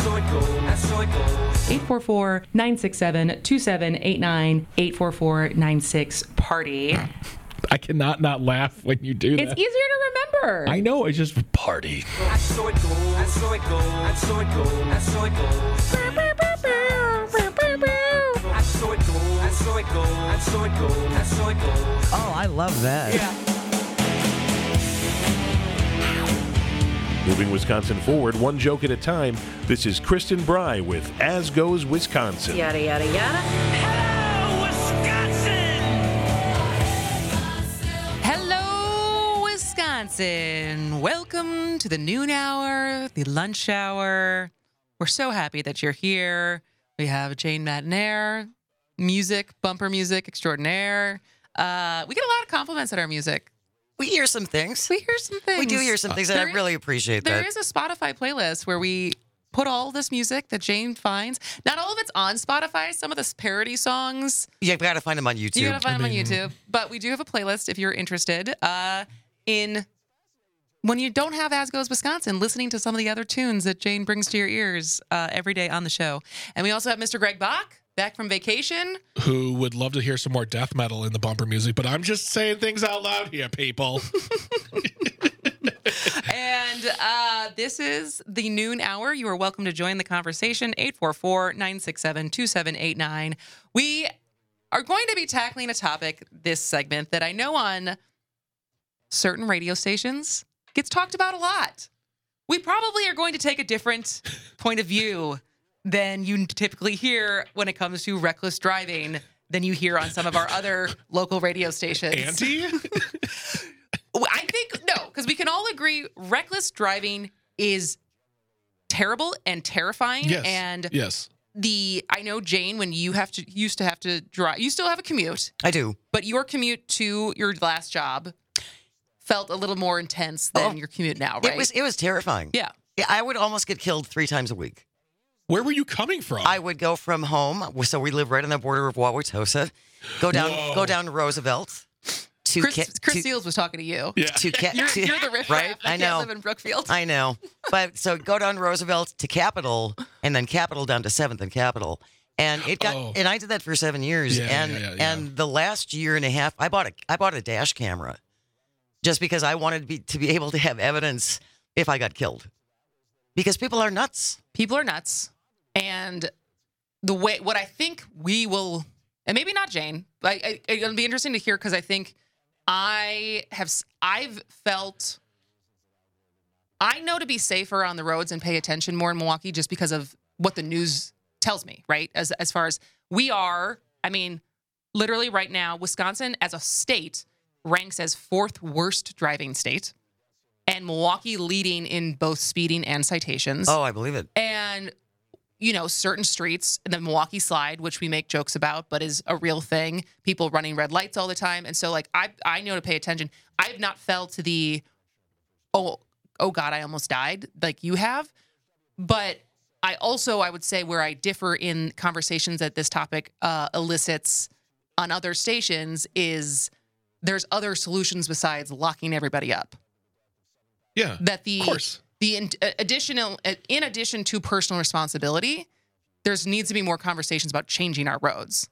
so it goes. That's so it goes. 844-967-2789, 844-96-PARTY. I cannot not laugh when you do that. It's easier to remember. I know, it's just party. That's so it goes. That's so it goes. That's so it goes. That's so it goes. That's so it goes. That's so it goes. That's so it goes. That's so it goes. Oh, I love that. Yeah. Moving Wisconsin forward, one joke at a time. This is Kristen Bry with As Goes Wisconsin. Yada, yada, yada. Hello, Wisconsin. Welcome to the noon hour, the lunch hour. We're so happy that you're here. We have Jane Matinaire, bumper music extraordinaire. We get a lot of compliments at our music. We hear some things. We hear some things. We do hear some things, and I really appreciate that. There is a Spotify playlist where we put all this music that Jane finds. Not all of it's on Spotify. Some of the parody songs. You've got to find them on YouTube. You got to find them on YouTube. But we do have a playlist if you're interested in when you don't have As Goes Wisconsin, listening to some of the other tunes that Jane brings to your ears every day on the show. And we also have Mr. Greg Bach, back from vacation. Who would love to hear some more death metal in the bumper music, but I'm just saying things out loud here, people. And this is the noon hour. You are welcome to join the conversation. 844-967-2789. We are going to be tackling a topic this segment that I know on certain radio stations gets talked about a lot. We probably are going to take a different point of view than you typically hear when it comes to reckless driving than you hear on some of our other local radio stations. Auntie? I think, no, because we can all agree reckless driving is terrible and terrifying. Yes. And yes. I know, Jane, when you used to have to drive, you still have a commute. I do. But your commute to your last job felt a little more intense than your commute now, right? It was terrifying. Yeah. I would almost get killed 3 times a week. Where were you coming from? I would go from home, so we live right on the border of Wauwatosa. Go down to Roosevelt. Chris Seals was talking to you. Yeah. You're the riff right? I know. Live in Brookfield. I know. But so go down Roosevelt to Capitol, and then Capitol down to 7th and Capitol. And and I did that for 7 years. And the last year and a half, I bought a dash camera just because I wanted to be able to have evidence if I got killed. Because people are nuts. People are nuts. And what I think we will, and maybe not Jane, but it'll be interesting to hear because I think I've felt, I know to be safer on the roads and pay attention more in Milwaukee just because of what the news tells me, right? As far as we are, I mean, literally right now, Wisconsin as a state ranks as 4th worst driving state. And Milwaukee leading in both speeding and citations. Oh, I believe it. And, certain streets, the Milwaukee Slide, which we make jokes about, but is a real thing. People running red lights all the time. And so, I know to pay attention. I have not fell to the, oh God, I almost died, like you have. But I would say where I differ in conversations that this topic elicits on other stations is there's other solutions besides locking everybody up. Yeah, that of course. In addition to personal responsibility, needs to be more conversations about changing our roads.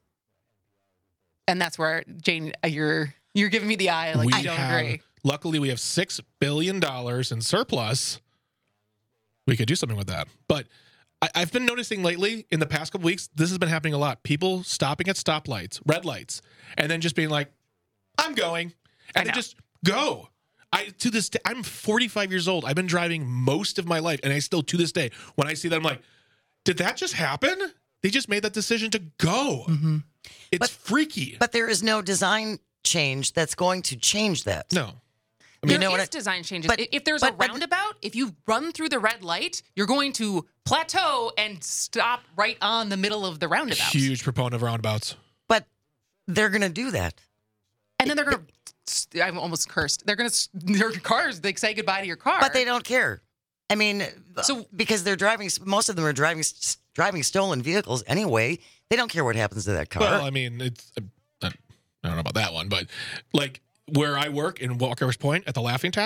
And that's where, Jane, you're giving me the eye, like, I don't agree. Luckily, we have $6 billion in surplus. We could do something with that. But I've been noticing lately, in the past couple weeks, this has been happening a lot. People stopping at stoplights, red lights, and then just being like, I'm going. And they just go. To this day, I'm 45 years old. I've been driving most of my life, and I still, to this day, when I see that, I'm like, did that just happen? They just made that decision to go. Mm-hmm. It's freaky. But there is no design change that's going to change that. No. There is design changes. If there's a roundabout, if you run through the red light, you're going to plateau and stop right on the middle of the roundabout. Huge proponent of roundabouts. But they're going to do that. And then they're going to... I'm almost cursed. They're going to, their cars, they say goodbye to your car. But they don't care. I mean, because they're driving, most of them are driving stolen vehicles anyway. They don't care what happens to that car. Well, I mean, I don't know about that one, but like where I work in Walker's Point at the Laughing Tap,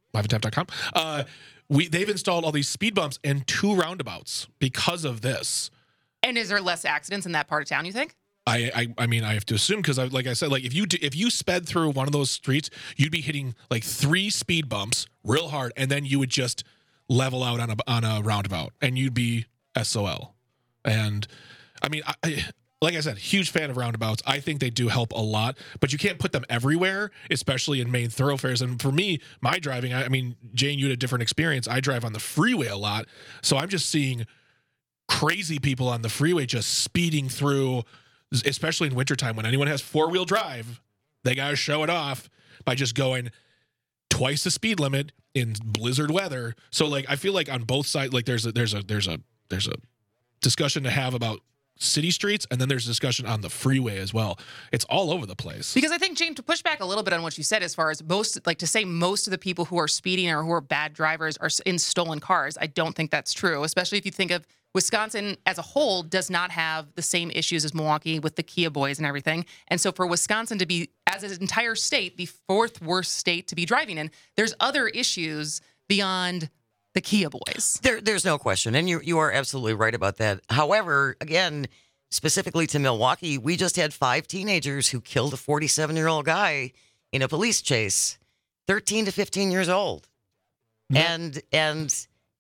liveandtap.com. They've installed all these speed bumps and 2 roundabouts because of this. And is there less accidents in that part of town, you think? I mean, I have to assume because, like I said, like if you sped through one of those streets, you'd be hitting like 3 speed bumps real hard, and then you would just level out on a roundabout, and you'd be SOL. And I mean, like I said, huge fan of roundabouts. I think they do help a lot, but you can't put them everywhere, especially in main thoroughfares. And for me, my driving, I mean, Jane, you had a different experience. I drive on the freeway a lot, so I'm just seeing crazy people on the freeway just speeding through, especially in wintertime when anyone has 4-wheel drive, they got to show it off by just going twice the speed limit in blizzard weather. So like, I feel like on both sides, like there's a discussion to have about city streets, and then there's discussion on the freeway as well. It's all over the place. Because I think, James, to push back a little bit on what you said, as far as most of the people who are speeding or who are bad drivers are in stolen cars, I don't think that's true, especially if you think of Wisconsin as a whole does not have the same issues as Milwaukee with the Kia boys and everything. And so for Wisconsin to be, as an entire state, the 4th worst state to be driving in, there's other issues beyond the Kia boys. There's no question. And you are absolutely right about that. However, again, specifically to Milwaukee, we just had 5 teenagers who killed a 47-year-old guy in a police chase, 13 to 15 years old. Yeah. And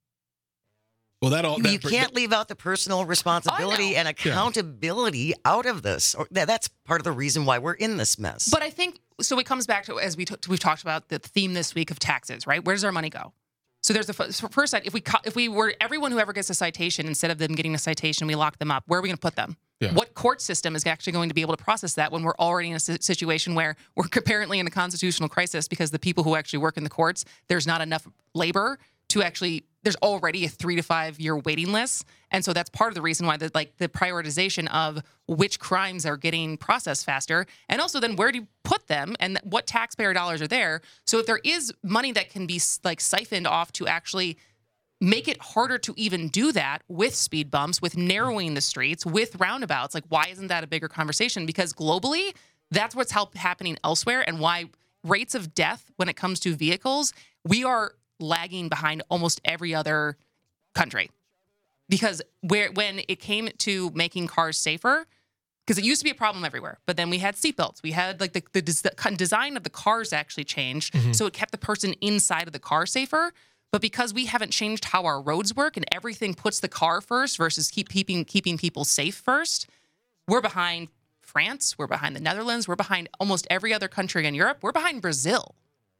well, you can't leave out the personal responsibility and accountability out of this. That's part of the reason why we're in this mess. But I think, so it comes back to, as we've talked about the theme this week of taxes, right? Where does our money go? So there's the first side. If we were, everyone who ever gets a citation, instead of them getting a citation, we lock them up. Where are we going to put them? Yeah. What court system is actually going to be able to process that when we're already in a situation where we're apparently in a constitutional crisis because the people who actually work in the courts, there's not enough labor to actually, there's already a 3 to 5 year waiting list. And so that's part of the reason why the prioritization of which crimes are getting processed faster. And also then where do you put them and what taxpayer dollars are there? So if there is money that can be like siphoned off to actually make it harder to even do that with speed bumps, with narrowing the streets, with roundabouts, like why isn't that a bigger conversation? Because globally, that's what's happening elsewhere, and why rates of death when it comes to vehicles, we are lagging behind almost every other country. Because when it came to making cars safer, because it used to be a problem everywhere, but then we had seatbelts. We had like the design of the cars actually changed, so it kept the person inside of the car safer. But because we haven't changed how our roads work and everything puts the car first versus keeping people safe first, we're behind France, we're behind the Netherlands, we're behind almost every other country in Europe. We're behind Brazil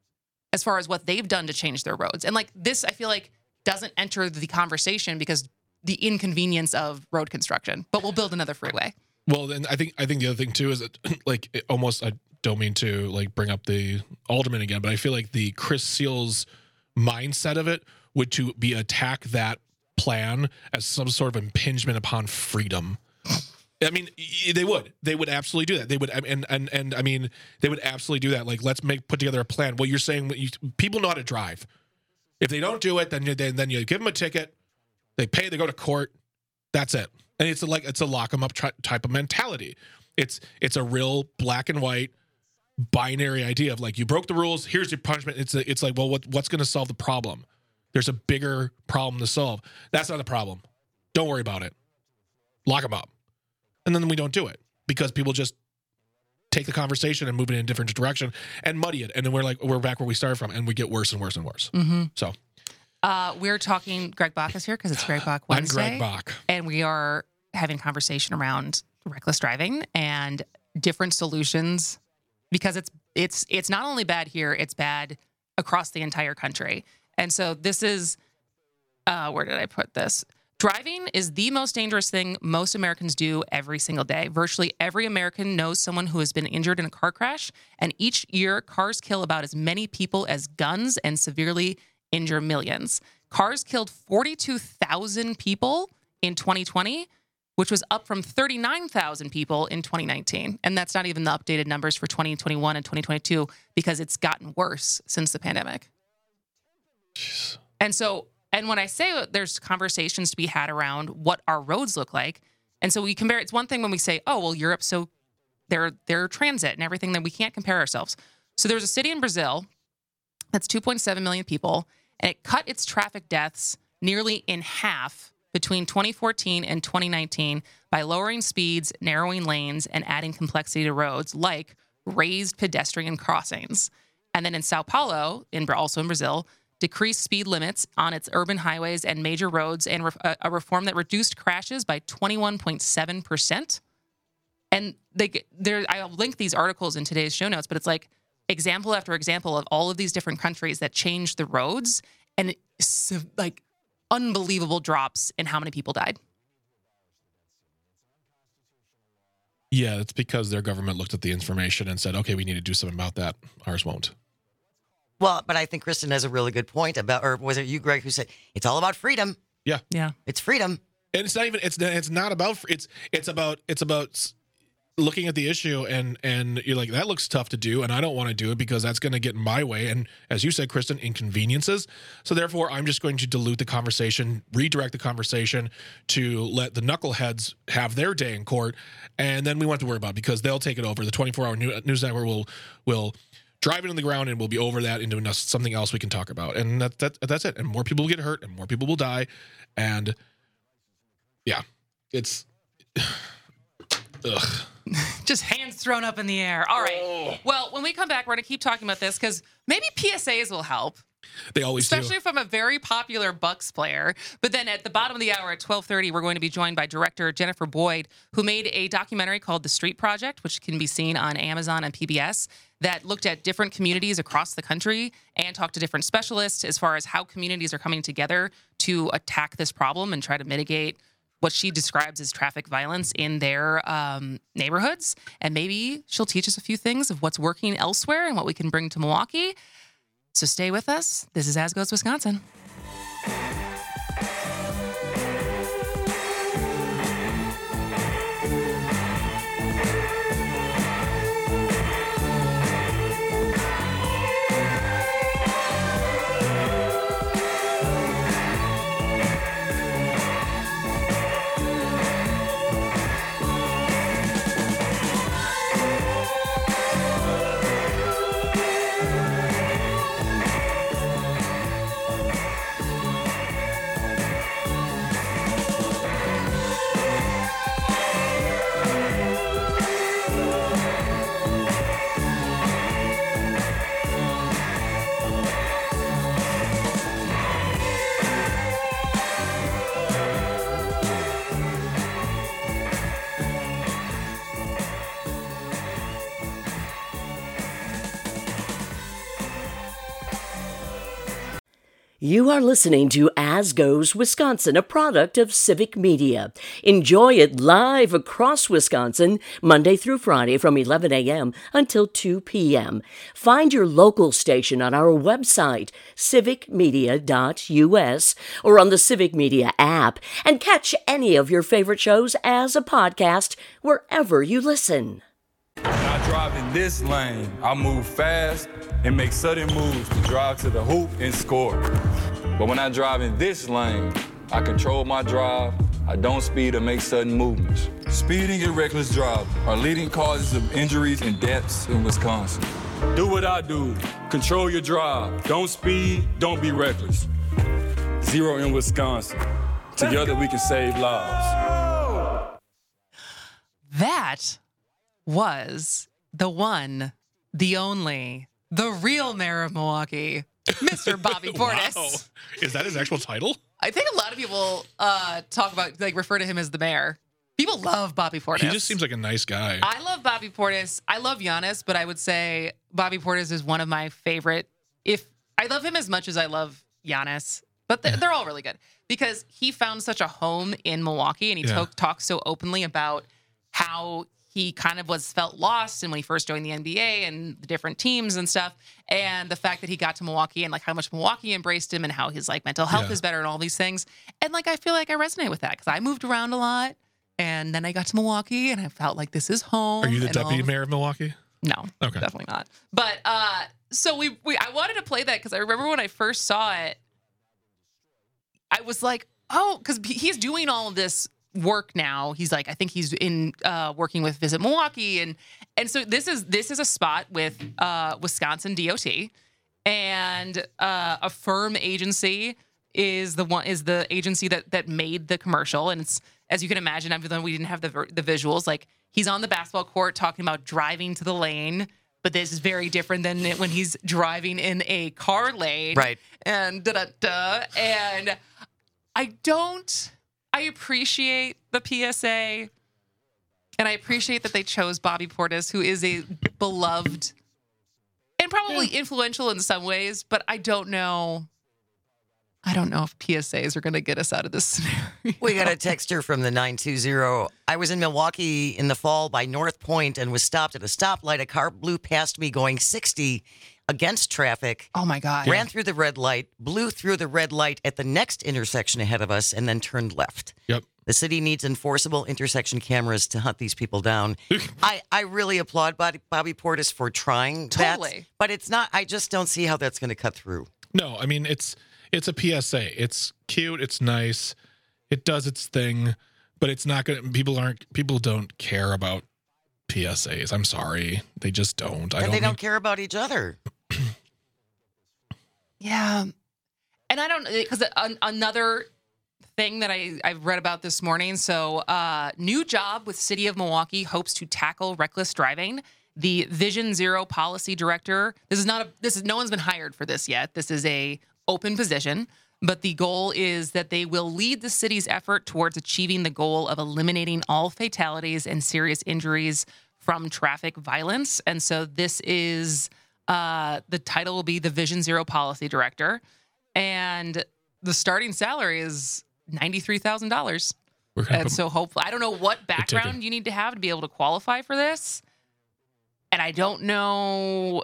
as far as what they've done to change their roads. And like this, I feel like doesn't enter the conversation because the inconvenience of road construction. But we'll build another freeway. Well, then I think the other thing too is that like it almost, I don't mean to like bring up the alderman again, but I feel like the Chris Seals mindset of it would to be attack that plan as some sort of impingement upon freedom. I mean, they would absolutely do that. They would, and I mean, they would absolutely do that. Like, let's put together a plan. Well, you're saying people know how to drive. If they don't do it, then you give them a ticket. They pay. They go to court. That's it. And it's a lock them up type of mentality. It's a real black and white binary idea of like, you broke the rules. Here's your punishment. It's like, well, what's going to solve the problem? There's a bigger problem to solve. That's not the problem. Don't worry about it. Lock them up. And then we don't do it because people just take the conversation and move it in a different direction and muddy it. And then we're back where we started from, and we get worse and worse and worse. Mm-hmm. So we're talking, Greg Bach is here because it's Greg Bach Wednesday. I'm Greg Bach. And we are having a conversation around reckless driving and different solutions, because it's not only bad here, it's bad across the entire country. And so this is, where did I put this? Driving is the most dangerous thing most Americans do every single day. Virtually every American knows someone who has been injured in a car crash, and each year cars kill about as many people as guns and severely injure millions. Cars killed 42,000 people in 2020, which was up from 39,000 people in 2019. And that's not even the updated numbers for 2021 and 2022, because it's gotten worse since the pandemic. Jeez. And when I say there's conversations to be had around what our roads look like, and so we compare, it's one thing when we say, oh, well, Europe, so they're transit and everything, that we can't compare ourselves. So there's a city in Brazil That's 2.7 million people. And it cut its traffic deaths nearly in half between 2014 and 2019 by lowering speeds, narrowing lanes, and adding complexity to roads like raised pedestrian crossings. And then in Sao Paulo, also in Brazil, decreased speed limits on its urban highways and major roads, and a reform that reduced crashes by 21.7%. And I'll link these articles in today's show notes, but it's like example after example of all of these different countries that changed the roads, and like unbelievable drops in how many people died. Yeah, it's because their government looked at the information and said, okay, we need to do something about that. Ours won't. Well, but I think Kristen has a really good point about, or was it you, Greg, who said it's all about freedom? Yeah. Yeah. It's freedom. And it's not even, it's not about, it's about looking at the issue and you're like, that looks tough to do, and I don't want to do it because that's going to get in my way. And as you said, Kristen, inconveniences. So therefore, I'm just going to dilute the conversation, redirect the conversation to let the knuckleheads have their day in court, and then we won't have to worry about it because they'll take it over. The 24-hour news network will drive it on the ground, and we'll be over that into something else we can talk about. And that's it. And more people will get hurt, and more people will die. And yeah, it's ugh. Just hands thrown up in the air. All right. Oh. Well, when we come back, we're going to keep talking about this because maybe PSAs will help. They always Especially do. from a very popular Bucks player. But then at the bottom of the hour at 12:30, we're going to be joined by director Jennifer Boyd, who made a documentary called The Street Project, which can be seen on Amazon and PBS, that looked at different communities across the country and talked to different specialists as far as how communities are coming together to attack this problem and try to mitigate what she describes as traffic violence in their neighborhoods. And maybe she'll teach us a few things of what's working elsewhere and what we can bring to Milwaukee. So stay with us. This is As Goes Wisconsin. You are listening to As Goes Wisconsin, a product of Civic Media. Enjoy it live across Wisconsin, Monday through Friday from 11 a.m. until 2 p.m. Find your local station on our website, civicmedia.us, or on the Civic Media app, and catch any of your favorite shows as a podcast wherever you listen. When I drive in this lane, I move fast and make sudden moves to drive to the hoop and score. But when I drive in this lane, I control my drive, I don't speed or make sudden movements. Speeding and reckless driving are leading causes of injuries and deaths in Wisconsin. Do what I do. Control your drive. Don't speed, don't be reckless. Zero in Wisconsin. Together we can save lives. That was the one, the only, the real mayor of Milwaukee, Mr. Bobby Portis. Wow. Is that his actual title? I think a lot of people talk about, refer to him as the mayor. People love Bobby Portis. He just seems like a nice guy. I love Bobby Portis. I love Giannis, but I would say Bobby Portis is one of my favorite. I love him as much as I love Giannis, but they're all really good because he found such a home in Milwaukee, and he talks so openly about how he kind of felt lost and when he first joined the NBA and the different teams and stuff, and the fact that he got to Milwaukee and how much Milwaukee embraced him and how his mental health is better and all these things. And I feel like I resonate with that because I moved around a lot, and then I got to Milwaukee and I felt like this is home. Are you the deputy mayor of Milwaukee? No, okay, definitely not. But so I wanted to play that because I remember when I first saw it, I was like, oh, because he's doing all of this work now. He's I think he's in working with Visit Milwaukee, and so this is a spot with Wisconsin DOT, And Affirm Agency is the agency that made the commercial, and it's, as you can imagine, even though we didn't have the visuals, like he's on the basketball court talking about driving to the lane, but this is very different than when he's driving in a car lane, Right? And and I appreciate the PSA, and I appreciate that they chose Bobby Portis, who is a beloved and probably influential in some ways, but I don't know if PSAs are going to get us out of this scenario. We got a text here from the 920. I was in Milwaukee in the fall by North Point and was stopped at a stoplight. A car blew past me going 60 against traffic. Oh, my God. Ran through the red light, blew through the red light at the next intersection ahead of us, and then turned left. Yep. The city needs enforceable intersection cameras to hunt these people down. I really applaud Bobby Portis for trying Totally. that. But it's not, I just don't see how that's going to cut through. No, I mean, it's a PSA. It's cute. It's nice. It does its thing, but it's not going to, people don't care about PSAs. I'm sorry. They just don't. They don't care about each other. Yeah. And I don't, because another thing that I've read about this morning. So, new job with City of Milwaukee hopes to tackle reckless driving. The Vision Zero policy director. No one's been hired for this yet. This is a open position, but the goal is that they will lead the city's effort towards achieving the goal of eliminating all fatalities and serious injuries from traffic violence. And so this is, the title will be the Vision Zero policy director. And the starting salary is $93,000. And so hopefully, I don't know what background you need to have to be able to qualify for this. And I don't know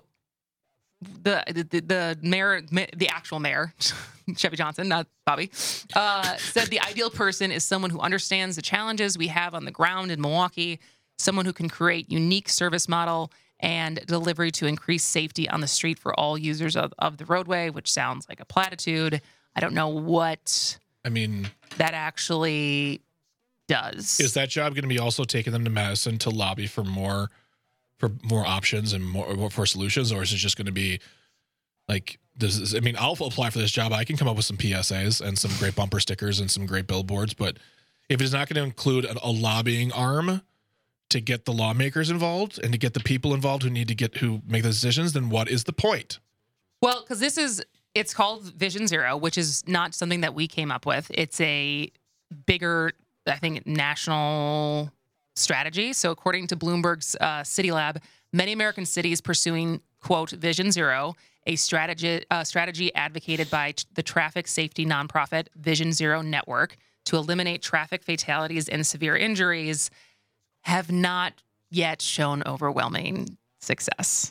the mayor, the actual mayor, Chevy Johnson, not Bobby, said the ideal person is someone who understands the challenges we have on the ground in Milwaukee, someone who can create unique service model and delivery to increase safety on the street for all users of the roadway, which sounds like a platitude. I don't know what that actually does. Is that job going to be also taking them to Madison to lobby for more options and more for solutions, or is it just going to be like this? I'll apply for this job. I can come up with some PSAs and some great bumper stickers and some great billboards, but if it is not going to include a lobbying arm to get the lawmakers involved and to get the people involved who make the decisions, then what is the point? Well, because it's called Vision Zero, which is not something that we came up with. It's a bigger, I think, national strategy. So according to Bloomberg's City Lab, many American cities pursuing, quote, Vision Zero, a strategy advocated by the traffic safety nonprofit Vision Zero Network to eliminate traffic fatalities and severe injuries, have not yet shown overwhelming success.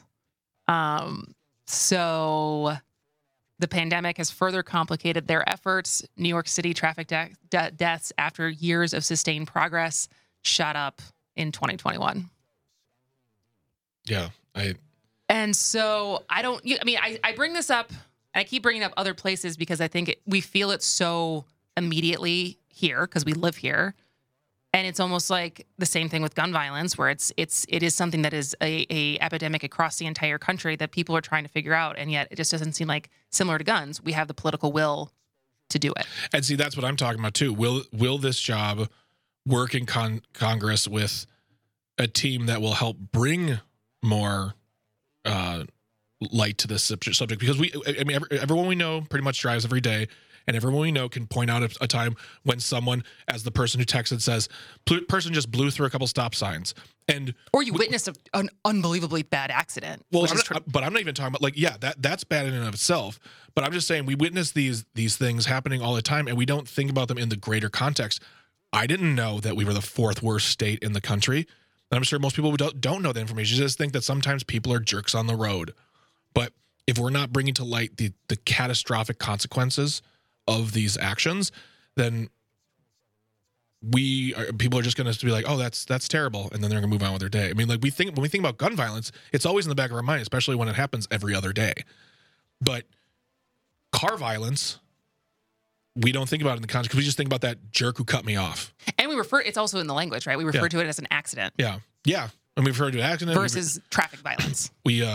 So the pandemic has further complicated their efforts. New York City traffic deaths after years of sustained progress shot up in 2021. Yeah. And so I bring this up, and I keep bringing up other places because I think we feel it so immediately here because we live here. And it's almost like the same thing with gun violence, where it is something that is a epidemic across the entire country that people are trying to figure out, and yet it just doesn't seem like, similar to guns, we have the political will to do it. And see, that's what I'm talking about too. Will this job work in Congress with a team that will help bring more light to this subject? Because everyone we know pretty much drives every day. And everyone we know can point out a time when someone, as the person who texted says, person just blew through a couple stop signs. Or you witnessed an unbelievably bad accident. Well, but I'm not even talking about that's bad in and of itself. But I'm just saying we witness these things happening all the time, and we don't think about them in the greater context. I didn't know that we were the fourth worst state in the country. And I'm sure most people don't know that information. You just think that sometimes people are jerks on the road. But if we're not bringing to light the catastrophic consequences of these actions, then people are just going to be like, oh, that's terrible, and then they're going to move on with their day. When we think about gun violence, it's always in the back of our mind, especially when it happens every other day. But car violence, we don't think about it in the context because we just think about that jerk who cut me off. And it's also in the language, right? We refer to it as an accident. Yeah. And we refer to an accident versus traffic violence.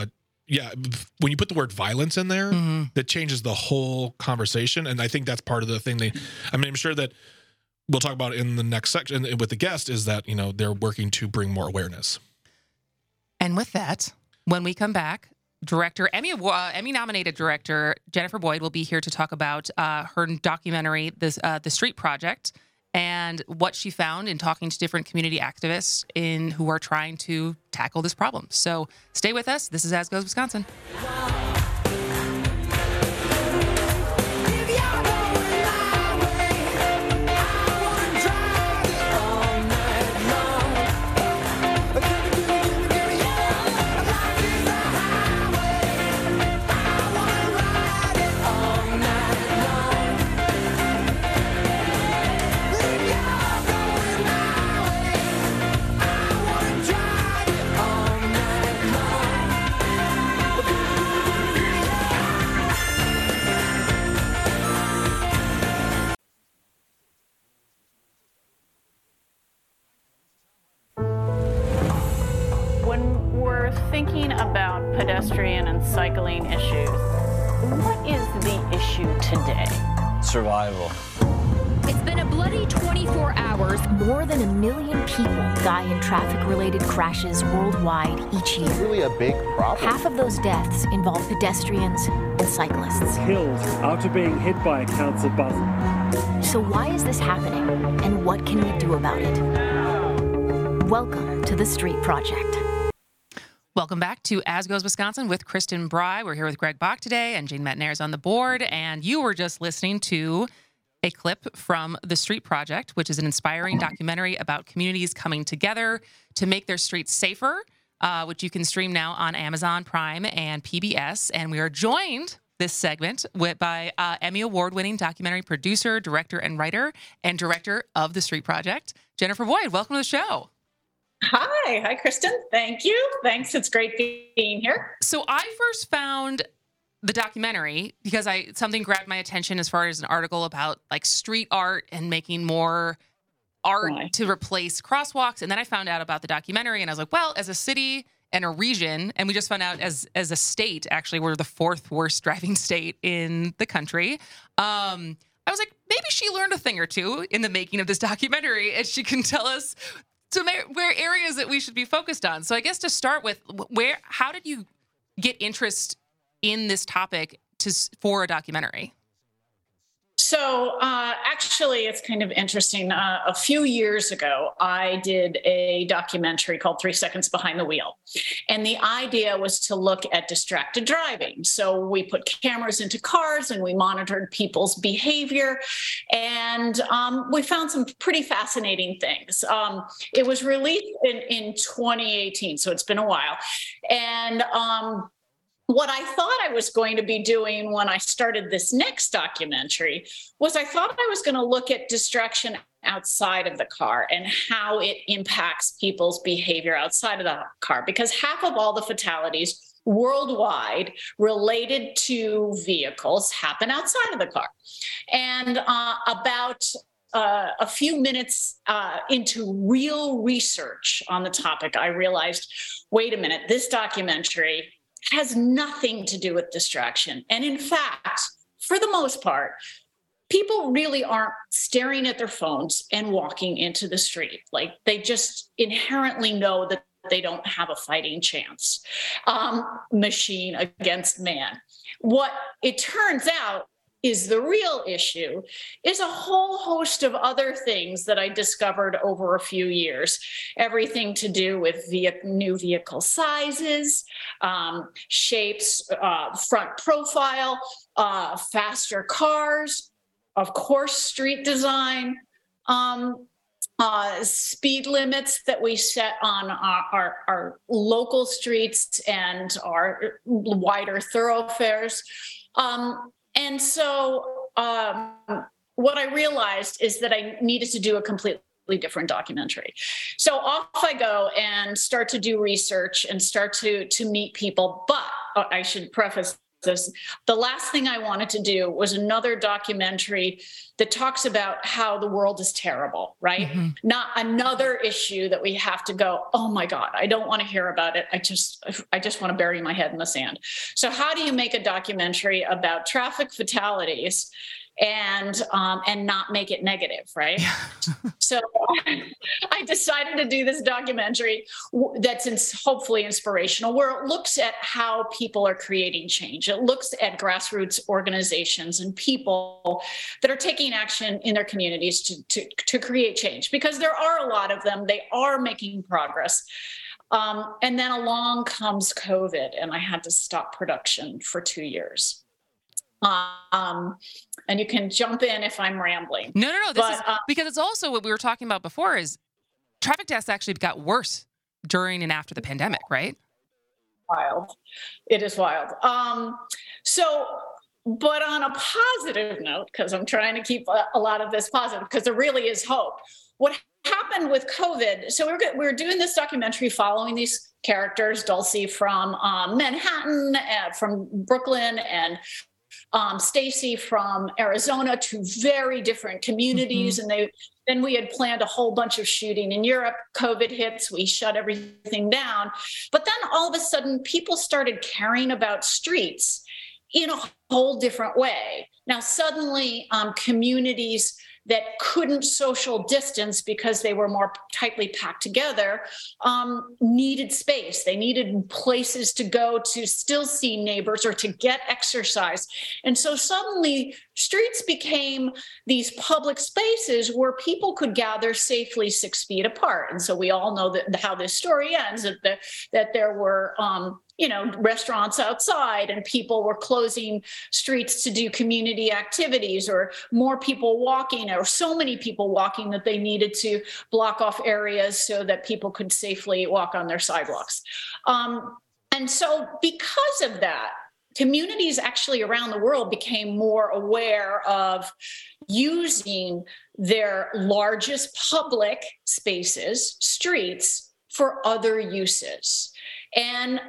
when you put the word violence in there, that changes the whole conversation. And I think that's part of the thing I'm sure that we'll talk about in the next section with the guest is that, they're working to bring more awareness. And with that, when we come back, Emmy-nominated director Jennifer Boyd will be here to talk about her documentary, The Street Project, and what she found in talking to different community activists who are trying to tackle this problem. So stay with us. This is As Goes Wisconsin. Thinking about pedestrian and cycling issues, what is the issue today? Survival. It's been a bloody 24 hours. More than 1 million people die in traffic-related crashes worldwide each year. It's really a big problem. Half of those deaths involve pedestrians and cyclists. Killed after being hit by a council bus. So why is this happening, and what can we do about it? Welcome to The Street Project. Welcome back to As Goes Wisconsin with Kristen Bry. We're here with Greg Bach today, and Jane Metnair's on the board. And you were just listening to a clip from The Street Project, which is an inspiring documentary about communities coming together to make their streets safer, which you can stream now on Amazon Prime and PBS. And we are joined this segment by Emmy Award-winning documentary producer, director, and writer, and director of The Street Project, Jennifer Boyd. Welcome to the show. Hi, Kristen. Thank you. Thanks. It's great being here. So I first found the documentary because something grabbed my attention as far as an article about like street art and making more art to replace crosswalks. And then I found out about the documentary and I was like, well, as a city and a region, and we just found out as a state, actually, we're the 4th worst driving state in the country. I was like, maybe she learned a thing or two in the making of this documentary and she can tell us where areas that we should be focused on. So I guess to start with, how did you get interest in this topic for a documentary? So actually, it's kind of interesting. A few years ago, I did a documentary called 3 Seconds Behind the Wheel. And the idea was to look at distracted driving. So we put cameras into cars and we monitored people's behavior. And we found some pretty fascinating things. It was released in 2018, so it's been a while. And what I thought I was going to be doing when I started this next documentary was I thought I was going to look at distraction outside of the car and how it impacts people's behavior outside of the car, because half of all the fatalities worldwide related to vehicles happen outside of the car. And about a few minutes into real research on the topic, I realized, wait a minute, this documentary has nothing to do with distraction. And in fact, for the most part, people really aren't staring at their phones and walking into the street. Like they just inherently know that they don't have a fighting chance. Machine against man. What it turns out is the real issue is a whole host of other things that I discovered over a few years. Everything to do with new vehicle sizes, shapes, front profile, faster cars, of course, street design, speed limits that we set on our local streets and our wider thoroughfares. And so what I realized is that I needed to do a completely different documentary. So off I go and start to do research and start to meet people. But I should preface this. The last thing I wanted to do was another documentary that talks about how the world is terrible, right? Mm-hmm. Not another issue that we have to go, oh my God, I don't want to hear about it. I just want to bury my head in the sand. So how do you make a documentary about traffic fatalities and not make it negative, right? So I decided to do this documentary that's hopefully inspirational, where it looks at how people are creating change. It looks at grassroots organizations and people that are taking action in their communities to create change, because there are a lot of them. They are making progress. And then along comes COVID, and I had to stop production for 2 years. And you can jump in if I'm rambling. No. This is because it's also what we were talking about before is traffic deaths actually got worse during and after the pandemic, right? Wild. It is wild. But on a positive note, because I'm trying to keep a lot of this positive, because there really is hope. What happened with COVID? So we're doing this documentary following these characters, Dulcie from Manhattan, from Brooklyn, and Stacy from Arizona, two very different communities. Mm-hmm. And then we had planned a whole bunch of shooting in Europe. COVID hits, we shut everything down. But then all of a sudden, people started caring about streets in a whole different way. Now, suddenly, communities that couldn't social distance because they were more tightly packed together, needed space. They needed places to go to still see neighbors or to get exercise. And so suddenly streets became these public spaces where people could gather safely 6 feet apart. And so we all know how this story ends, that there were restaurants outside and people were closing streets to do community activities, or more people walking, or so many people walking that they needed to block off areas so that people could safely walk on their sidewalks. And so because of that, communities actually around the world became more aware of using their largest public spaces, streets, for other uses. And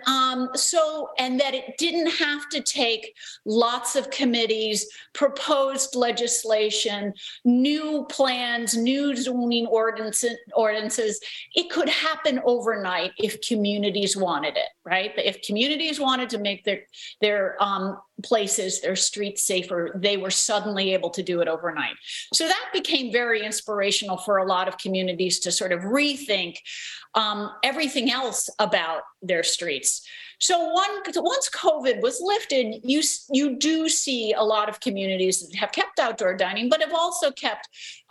that it didn't have to take lots of committees, proposed legislation, new plans, new zoning ordinances. It could happen overnight if communities wanted it, right? If communities wanted to make their places, their streets safer, they were suddenly able to do it overnight. So that became very inspirational for a lot of communities to sort of rethink everything else about their streets. So once COVID was lifted, you do see a lot of communities that have kept outdoor dining, but have also kept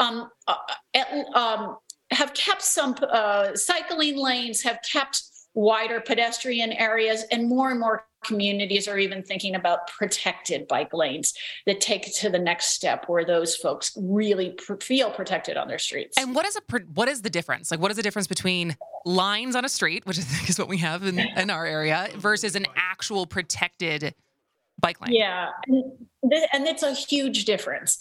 some cycling lanes, have kept wider pedestrian areas, and more communities are even thinking about protected bike lanes that take it to the next step, where those folks really feel protected on their streets. And what is the difference? Like, what is the difference between lines on a street, which I think is what we have in our area, versus an actual protected bike lane? Yeah, and it's a huge difference.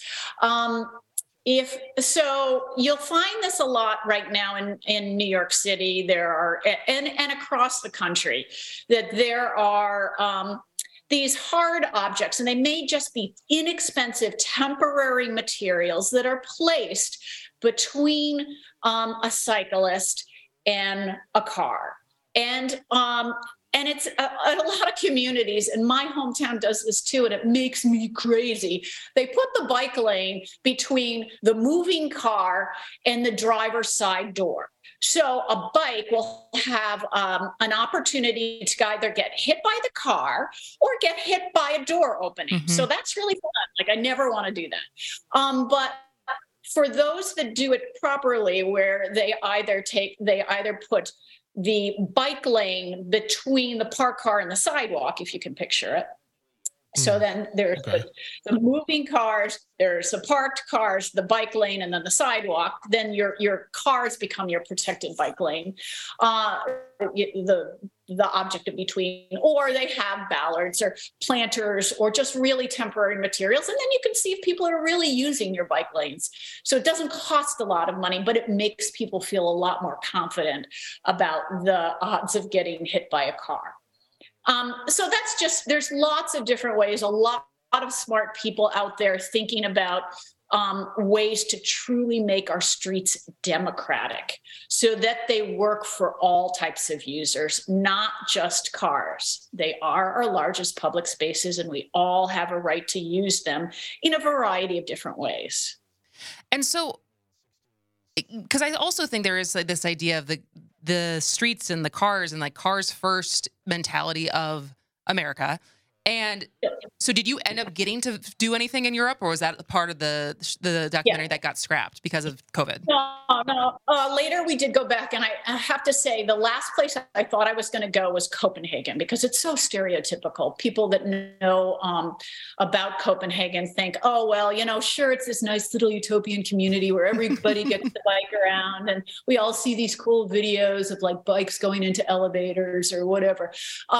You'll find this a lot right now in New York City. There are, and across the country, that there are these hard objects, and they may just be inexpensive temporary materials that are placed between a cyclist and a car. And it's a lot of communities, and my hometown does this too, and it makes me crazy. They put the bike lane between the moving car and the driver's side door. So a bike will have an opportunity to either get hit by the car or get hit by a door opening. Mm-hmm. So that's really fun. Like, I never want to do that. But for those that do it properly, where they either put the bike lane between the parked car and the sidewalk, if you can picture it. So then there's the moving cars, there's the parked cars, the bike lane, and then the sidewalk. Then your cars become your protected bike lane, the object in between. Or they have ballards or planters or just really temporary materials. And then you can see if people are really using your bike lanes. So it doesn't cost a lot of money, but it makes people feel a lot more confident about the odds of getting hit by a car. So that's just, there's lots of different ways, a lot of smart people out there thinking about ways to truly make our streets democratic so that they work for all types of users, not just cars. They are our largest public spaces, and we all have a right to use them in a variety of different ways. And so, because I also think there is like this idea of the streets and the cars and like cars first mentality of America. And so did you end up getting to do anything in Europe, or was that part of the documentary that got scrapped because of COVID? No. Later we did go back, and I have to say the last place I thought I was going to go was Copenhagen, because it's so stereotypical. People that know about Copenhagen think, oh, well, you know, sure, it's this nice little utopian community where everybody gets to bike around, and we all see these cool videos of like bikes going into elevators or whatever.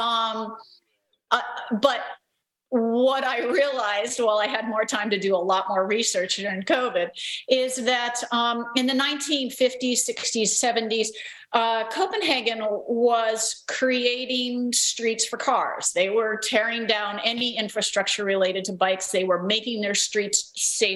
But what I realized while I had more time to do a lot more research during COVID is that in the 1950s, 60s, 70s, Copenhagen was creating streets for cars. They were tearing down any infrastructure related to bikes. They were making their streets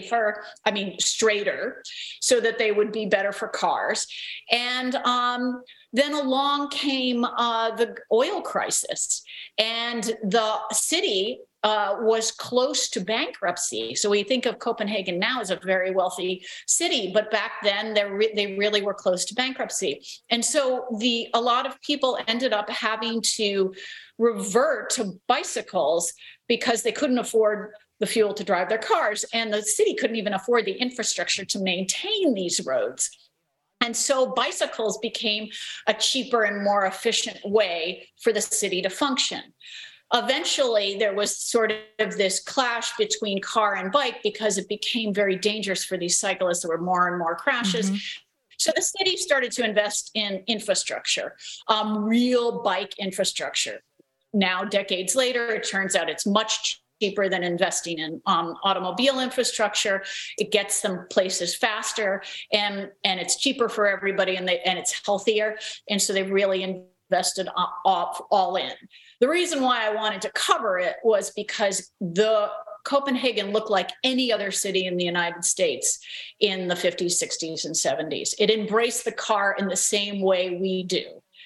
straighter, so that they would be better for cars. And then along came the oil crisis, and the city was close to bankruptcy. So we think of Copenhagen now as a very wealthy city, but back then they really were close to bankruptcy. And so a lot of people ended up having to revert to bicycles because they couldn't afford the fuel to drive their cars, and the city couldn't even afford the infrastructure to maintain these roads. And so bicycles became a cheaper and more efficient way for the city to function. Eventually, there was sort of this clash between car and bike because it became very dangerous for these cyclists. There were more and more crashes. Mm-hmm. So the city started to invest in infrastructure, real bike infrastructure. Now, decades later, it turns out it's much cheaper than investing in automobile infrastructure. It gets them places faster, and it's cheaper for everybody, and it's healthier. And so they really invested all in. The reason why I wanted to cover it was because Copenhagen looked like any other city in the United States in the 50s, 60s, and 70s. It embraced the car in the same way we do,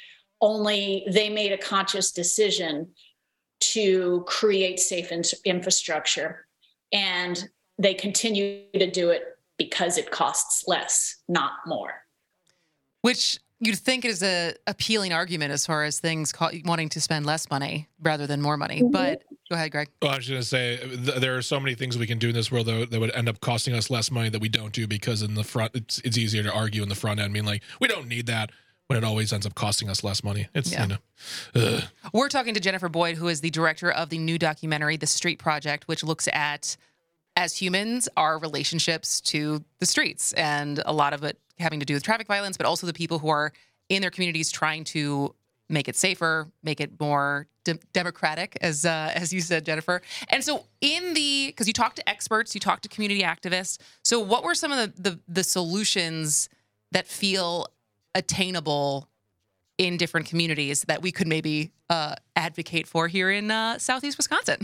only they made a conscious decision to create safe infrastructure, and they continue to do it because it costs less, not more. Which you'd think is a appealing argument as far as things wanting to spend less money rather than more money. Mm-hmm. But go ahead, Greg. Well, I was going to say there are so many things we can do in this world that would end up costing us less money that we don't do, because in the front, it's easier to argue in the front end, being like, we don't need that, when it always ends up costing us less money. It's, We're talking to Jennifer Boyd, who is the director of the new documentary, The Street Project, which looks at, as humans, our relationships to the streets, and a lot of it having to do with traffic violence, but also the people who are in their communities trying to make it safer, make it more democratic, as you said, Jennifer. And so because you talk to experts, you talk to community activists. So what were some of the solutions that feel attainable in different communities that we could maybe advocate for here in Southeast Wisconsin?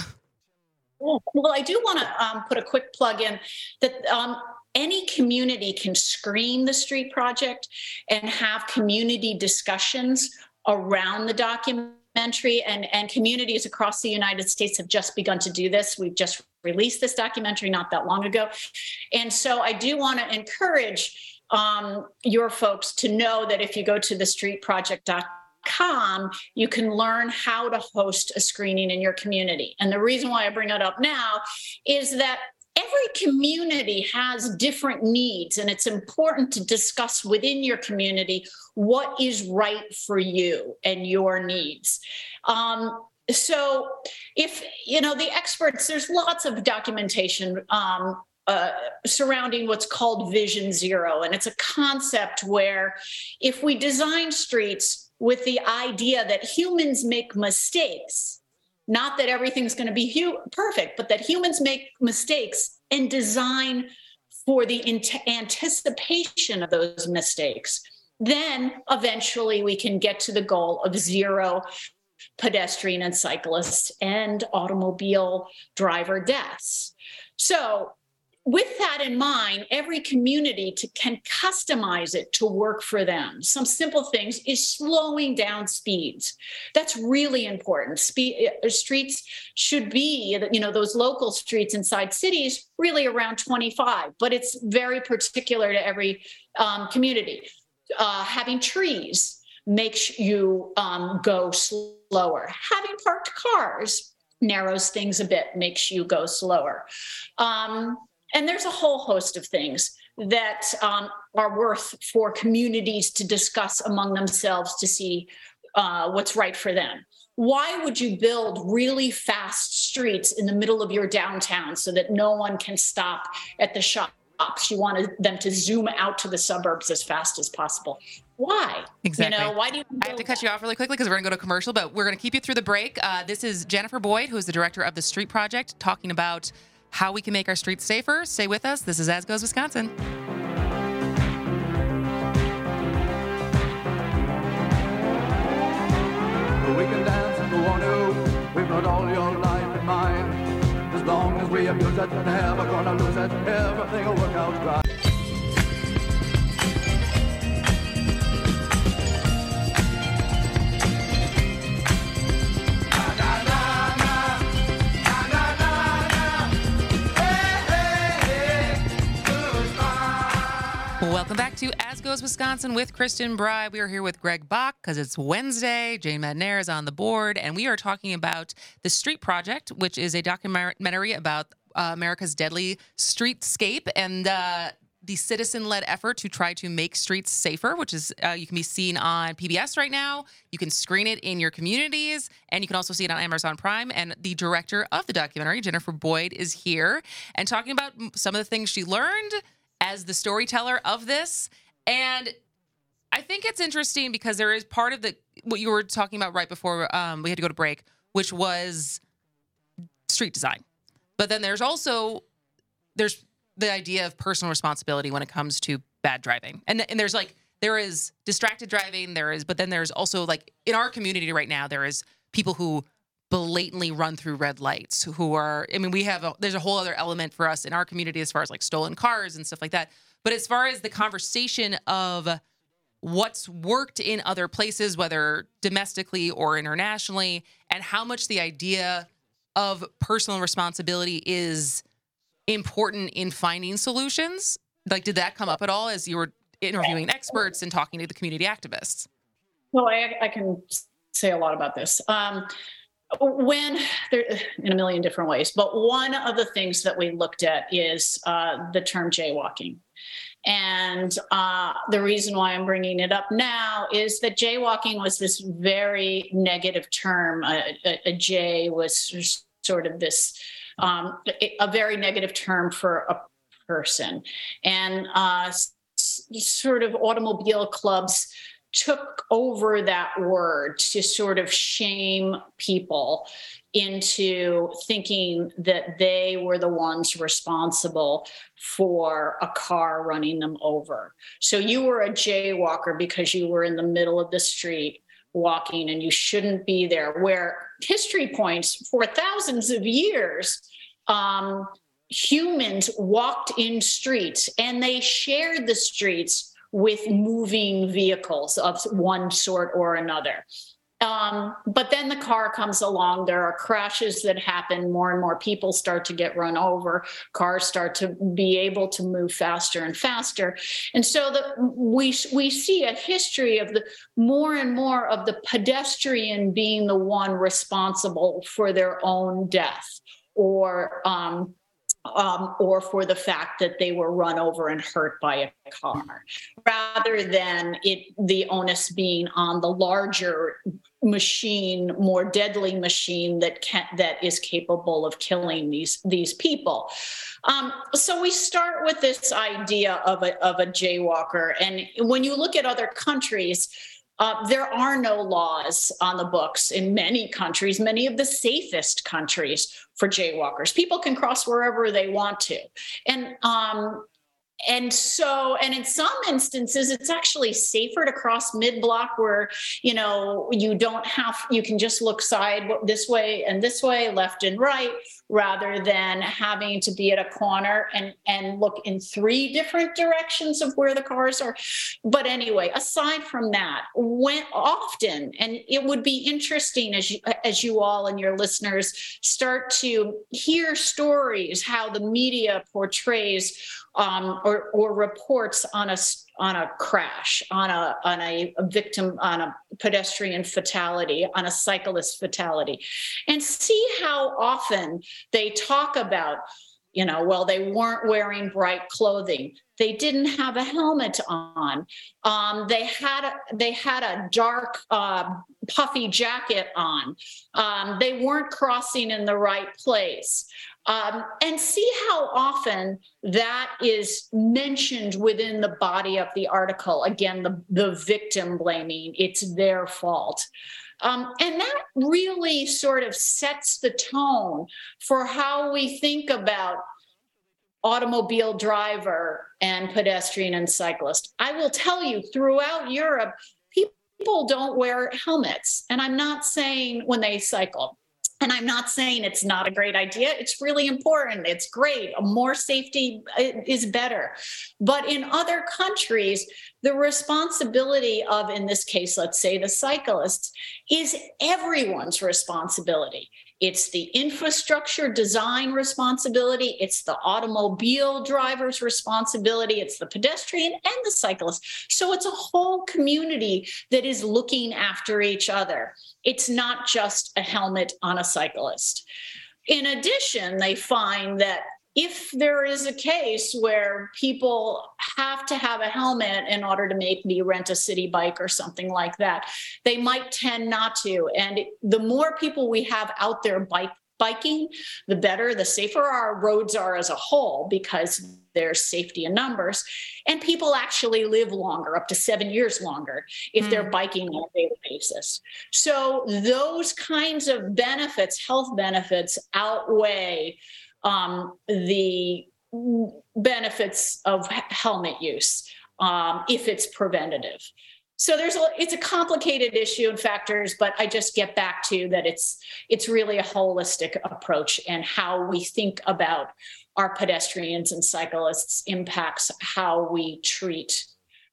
Well, I do want to put a quick plug in that any community can screen the Street Project and have community discussions around the documentary, and communities across the United States have just begun to do this. We've just released this documentary not that long ago. And so I do want to encourage your folks to know that if you go to thestreetproject.com, you can learn how to host a screening in your community. And the reason why I bring it up now is that every community has different needs, and it's important to discuss within your community what is right for you and your needs. So if, the experts, there's lots of documentation surrounding what's called Vision Zero. And it's a concept where if we design streets with the idea that humans make mistakes, not that everything's going to be perfect, but that humans make mistakes and design for the anticipation of those mistakes, then eventually we can get to the goal of zero pedestrian and cyclist and automobile driver deaths. So with that in mind, every community can customize it to work for them. Some simple things is slowing down speeds. That's really important. Streets should be, those local streets inside cities, really around 25, but it's very particular to every community. Having trees makes you go slower. Having parked cars narrows things a bit, makes you go slower. And there's a whole host of things that are worth for communities to discuss among themselves to see what's right for them. Why would you build really fast streets in the middle of your downtown so that no one can stop at the shops? You wanted them to zoom out to the suburbs as fast as possible. Why? Exactly. Why do you? I have to cut you off really quickly because we're going to go to commercial, but we're going to keep you through the break. This is Jennifer Boyd, who is the director of the Street Project, talking about how we can make our streets safer. Stay with us. This is As Goes Wisconsin. We can dance if we want to. We've got all your life in mind. As long as we abuse it, never gonna lose it. Everything will work out right. Welcome back to As Goes Wisconsin with Kristen Bry. We are here with Greg Bach because it's Wednesday. Jane Madnair is on the board, and we are talking about The Street Project, which is a documentary about America's deadly streetscape and the citizen-led effort to try to make streets safer, which is you can be seen on PBS right now. You can screen it in your communities, and you can also see it on Amazon Prime. And the director of the documentary, Jennifer Boyd, is here and talking about some of the things she learned as the storyteller of this. And I think it's interesting because there is part of what you were talking about right before we had to go to break, which was street design. But then there's the idea of personal responsibility when it comes to bad driving. And there is distracted driving, but then there's also, like, in our community right now, there is people who blatantly run through red lights there's a whole other element for us in our community as far as like stolen cars and stuff like that. But as far as the conversation of what's worked in other places, whether domestically or internationally, and how much the idea of personal responsibility is important in finding solutions, like, did that come up at all as you were interviewing experts and talking to the community activists? Well, I can say a lot about this. When there, in a million different ways, but one of the things that we looked at is the term jaywalking. And the reason why I'm bringing it up now is that jaywalking was this very negative term. A jay was sort of this, a very negative term for a person. And sort of automobile clubs took over that word to sort of shame people into thinking that they were the ones responsible for a car running them over. So you were a jaywalker because you were in the middle of the street walking and you shouldn't be there, where history points for thousands of years, humans walked in streets and they shared the streets with moving vehicles of one sort or another. But then the car comes along, there are crashes that happen, more and more people start to get run over, cars start to be able to move faster and faster. And so we see a history of the more and more of the pedestrian being the one responsible for their own death, or for the fact that they were run over and hurt by a car, rather than the onus being on the larger machine, more deadly machine that is capable of killing these people. So we start with this idea of a jaywalker, and when you look at other countries, there are no laws on the books in many countries, many of the safest countries, for jaywalkers. People can cross wherever they want to. And in some instances, it's actually safer to cross mid-block where, you can just look this way and this way, left and right, rather than having to be at a corner and look in 3 different directions of where the cars are. But anyway, aside from that, often, and it would be interesting as you all and your listeners start to hear stories, how the media portrays or reports on a crash, on a victim, on a pedestrian fatality, on a cyclist fatality, and see how often they talk about, they weren't wearing bright clothing. They didn't have a helmet on. They had a dark, puffy jacket on. They weren't crossing in the right place. And see how often that is mentioned within the body of the article. Again, the victim blaming, it's their fault. And that really sort of sets the tone for how we think about automobile driver and pedestrian and cyclist. I will tell you, throughout Europe, people don't wear helmets. And I'm not saying when they cycle. And I'm not saying it's not a great idea. It's really important. It's great. More safety is better. But in other countries, the responsibility of, in this case, let's say the cyclists, is everyone's responsibility. It's the infrastructure design responsibility. It's the automobile driver's responsibility. It's the pedestrian and the cyclist. So it's a whole community that is looking after each other. It's not just a helmet on a cyclist. In addition, they find that if there is a case where people have to have a helmet in order to maybe rent a city bike or something like that, they might tend not to. And the more people we have out there biking, the better, the safer our roads are as a whole, because there's safety in numbers. And people actually live longer, up to 7 years longer, if they're biking on a daily basis. So those kinds of benefits, health benefits, outweigh the benefits of helmet use if it's preventative. So it's a complicated issue and factors, but I just get back to that it's really a holistic approach, and how we think about our pedestrians and cyclists impacts how we treat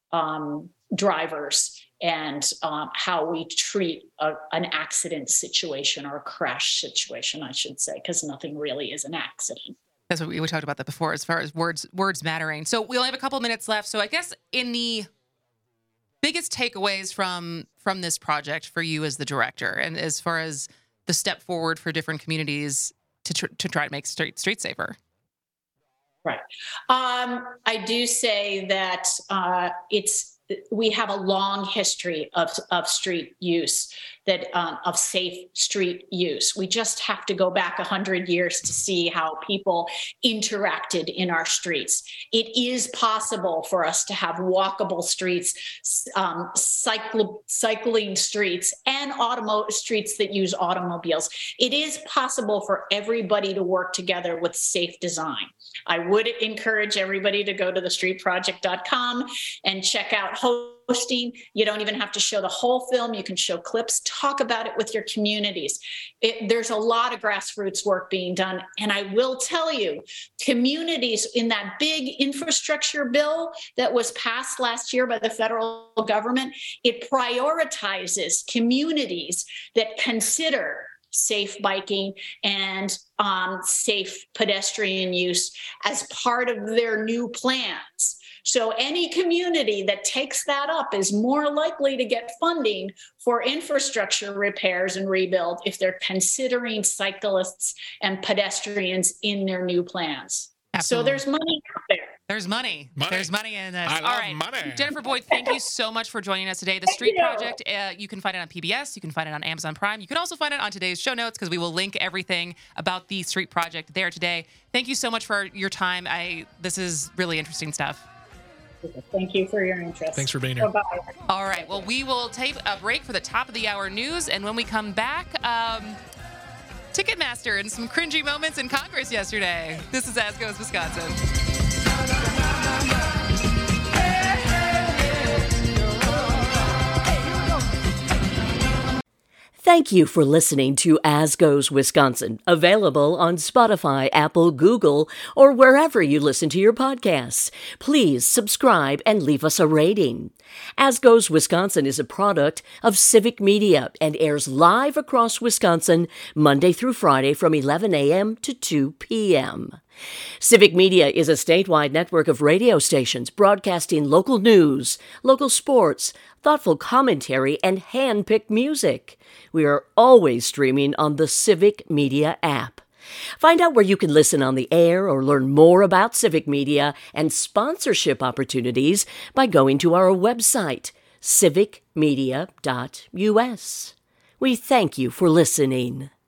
drivers and how we treat an accident situation, or a crash situation, I should say, because nothing really is an accident. That's what we talked about that before, as far as words mattering. So we only have a couple minutes left. So I guess in the biggest takeaways from this project for you as the director, and as far as the step forward for different communities to try to make streets safer. Right. I do say that we have a long history of street use, of safe street use. We just have to go back 100 years to see how people interacted in our streets. It is possible for us to have walkable streets, cycling streets, and streets that use automobiles. It is possible for everybody to work together with safe design. I would encourage everybody to go to thestreetproject.com and check out hosting. You don't even have to show the whole film. You can show clips, talk about it with your communities. There's a lot of grassroots work being done. And I will tell you, communities in that big infrastructure bill that was passed last year by the federal government, it prioritizes communities that consider safe biking and safe pedestrian use as part of their new plans. So any community that takes that up is more likely to get funding for infrastructure repairs and rebuild if they're considering cyclists and pedestrians in their new plans. Absolutely. So there's money out there. There's money. There's money in this. I love money. Jennifer Boyd, thank you so much for joining us today. The Street Project, you can find it on PBS. You can find it on Amazon Prime. You can also find it on today's show notes, because we will link everything about the Street Project there today. Thank you so much for your time. This is really interesting stuff. Thank you for your interest. Thanks for being here. Bye-bye. All right. Well, we will take a break for the top of the hour news. And when we come back, Ticketmaster and some cringy moments in Congress yesterday. This is As Goes Wisconsin. Thank you for listening to As Goes Wisconsin, available on Spotify, Apple, Google, or wherever you listen to your podcasts. Please subscribe and leave us a rating. As Goes Wisconsin is a product of Civic Media and airs live across Wisconsin Monday through Friday from 11 a.m. to 2 p.m. Civic Media is a statewide network of radio stations broadcasting local news, local sports, thoughtful commentary, and hand-picked music. We are always streaming on the Civic Media app. Find out where you can listen on the air or learn more about Civic Media and sponsorship opportunities by going to our website, civicmedia.us. We thank you for listening.